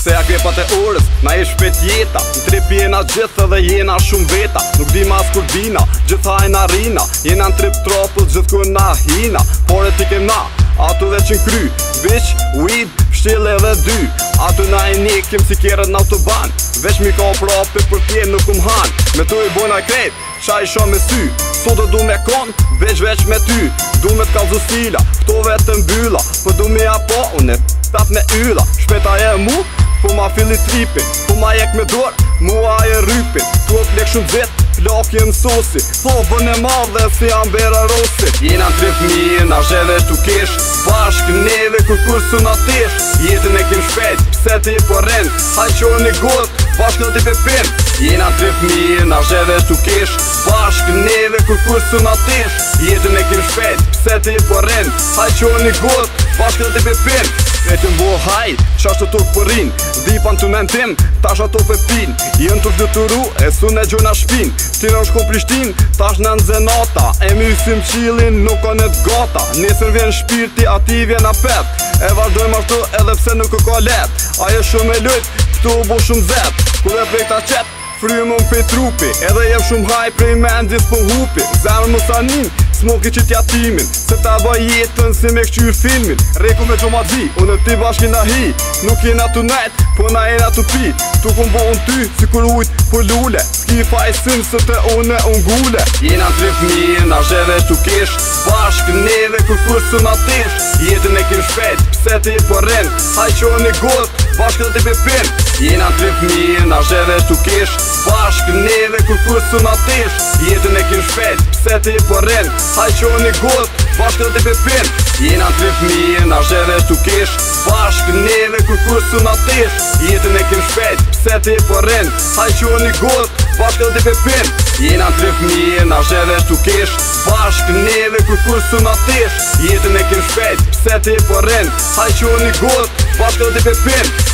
Se ja krepat e orës, na e shpet jeta. Në trip jena gjithë dhe jena shumë veta. Nuk di mas kur dina, gjitha e na rina. Jena në trip tropës gjithë kur na hina. Por e ti kem na, atu dhe që n'kry. Veç, weed, pështil edhe dy. Atu na e nekim si kjerët në autoban. Veç mi ka prapi për tje nuk han. Me tu i bojna krejt, qa i shumë me sy. Sot do me kon, veç me ty. Du me t'kallzu stila, këto vetë mbylla. Po du me apo, unë tap me ylla. Shpeta e mu, po ma filli tripin. Po ma jek me dorë, mua e rypin. Tu e plek shumë vetë, plakje në sosi. Po bën e madhe si Ambera Rossi. Jena në trip mirë, na zheve shtu kesh. Bashk neve kur su na tesh. Jetën e kim shpejt, pse ti po rren. Haj qo një gotë, bashk në ti pepin. Jena në trip mirë, na zheve shtu kesh. Bashk neve kur su na tesh. Jetën e kim shpejt, pse ti po rren. Haj qo një gotë, bashk në ti pepin. Vetëm bo haj, qashtë të përin. Dipan të mentim, tash ato pepin. Jën të flyturu, e su ne gjona shpin. Tira në shko Prishtin, tash në nxenata. E mysim qilin, nuk o në t'gata. Nesër vjen shpirti, ati vjen apet. E vazhdojmë ashtu edhe pse nuk ka let. Ajo shumë e lujt, këtu bo shumë zet. Kur e prej ta qet, frymë më pej trupi. Edhe jem shumë haj prej mendis po hupi. Zemër më sanin, smoki që t'ja timin. Se ta baj jetën si me këqyr filmin. Reku me gjomadzi, unë e ti bashkin na hi. Nuk jena tu najt, po na jena tu pi. Tu kun bo unë ty, si kur ujt po lule. S'ki fa i sym se te une gule. Jena në trip mirë, na zheve shtu kesh. Bashk neve kur su na tesh. Jetën e kim shpejt, pse ti po rren. Haj qo një gotë, bashk dhe ti pepin. Jena në trip mirë, na zheve shtu kesh. Bashk neve kur su na tesh. Jetën e kim shpejt, pse ti po rren. Haj qo një gotë, bashk dhe ti pepin. Jena në trip mirë, na zheve shtu kesh. Bashk neve kur su na tesh. Jetën e kim shpejt, pse ti po rren. Haj qo një gotë, bashk dhe ti pepin. Jena në trip mirë, na zheve shtu kesh. Bashk neve kur su na tesh. Jetën e kim shpejt, pse ti po rren. Haj qo një gotë, bashk dhe ti pepin.